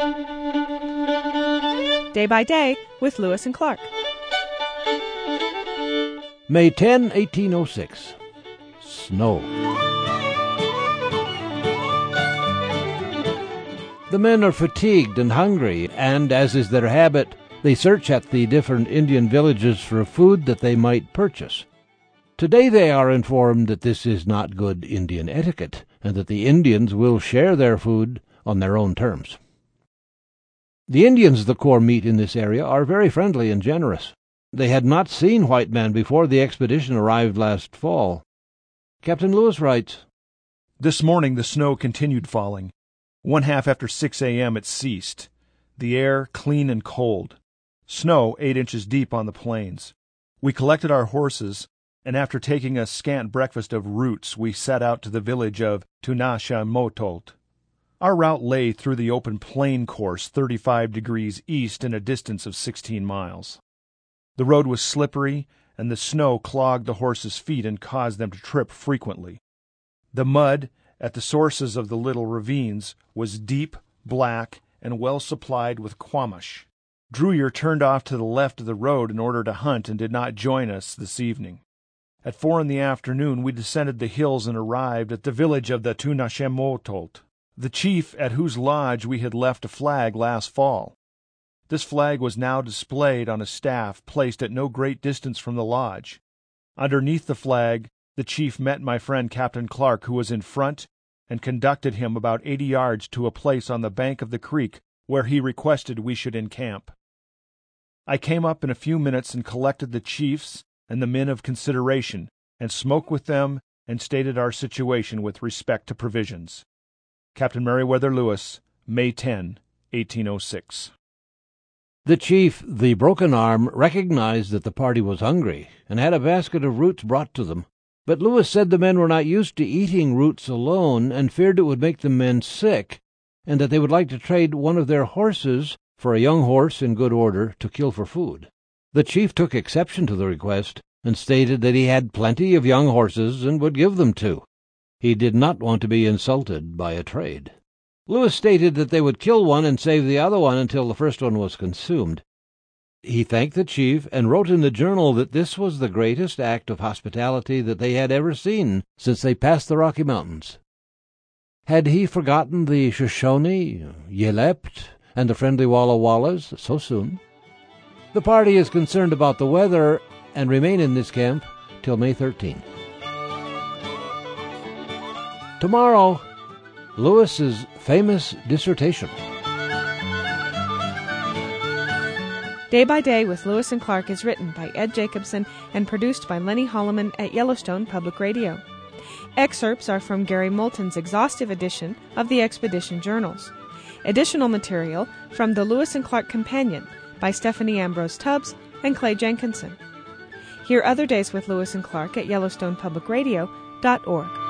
Day by Day with Lewis and Clark. May 10, 1806. Snow. The men are fatigued and hungry, and, as is their habit, they search at the different Indian villages for food that they might purchase. Today they are informed that this is not good Indian etiquette, and that the Indians will share their food on their own terms. The Indians the Corps meet in this area are very friendly and generous. They had not seen white men before the expedition arrived last fall. Captain Lewis writes, "This morning the snow continued falling. 1/2 after 6 a.m. it ceased. The air clean and cold. Snow 8 inches deep on the plains. We collected our horses, and after taking a scant breakfast of roots, we set out to the village of Tunashamotolt. Our route lay through the open plain course 35 degrees east in a distance of 16 miles. The road was slippery, and the snow clogged the horses' feet and caused them to trip frequently. The mud at the sources of the little ravines was deep, black, and well supplied with quamash. Drewyer turned off to the left of the road in order to hunt and did not join us this evening. At 4 in the afternoon we descended the hills and arrived at the village of the Tunashamotolt, the chief at whose lodge we had left a flag last fall. This flag was now displayed on a staff placed at no great distance from the lodge. Underneath the flag the chief met my friend Captain Clark, who was in front, and conducted him about 80 yards to a place on the bank of the creek where he requested we should encamp. I came up in a few minutes and collected the chiefs and the men of consideration, and smoked with them and stated our situation with respect to provisions. Captain Meriwether Lewis, May 10, 1806. The chief, the Broken Arm, recognized that the party was hungry, and had a basket of roots brought to them. But Lewis said the men were not used to eating roots alone, and feared it would make the men sick, and that they would like to trade one of their horses for a young horse in good order to kill for food. The chief took exception to the request, and stated that he had plenty of young horses and would give them two. He did not want to be insulted by a trade. Lewis stated that they would kill one and save the other one until the first one was consumed. He thanked the chief and wrote in the journal that this was the greatest act of hospitality that they had ever seen since they passed the Rocky Mountains. Had he forgotten the Shoshone, Yelept, and the friendly Walla Wallas so soon? The party is concerned about the weather and remain in this camp till May 13. Tomorrow, Lewis's famous dissertation. Day by Day with Lewis and Clark is written by Ed Jacobson and produced by Lenny Holloman at Yellowstone Public Radio. Excerpts are from Gary Moulton's exhaustive edition of the Expedition Journals. Additional material from the Lewis and Clark Companion by Stephanie Ambrose Tubbs and Clay Jenkinson. Hear other days with Lewis and Clark at YellowstonePublicRadio.org.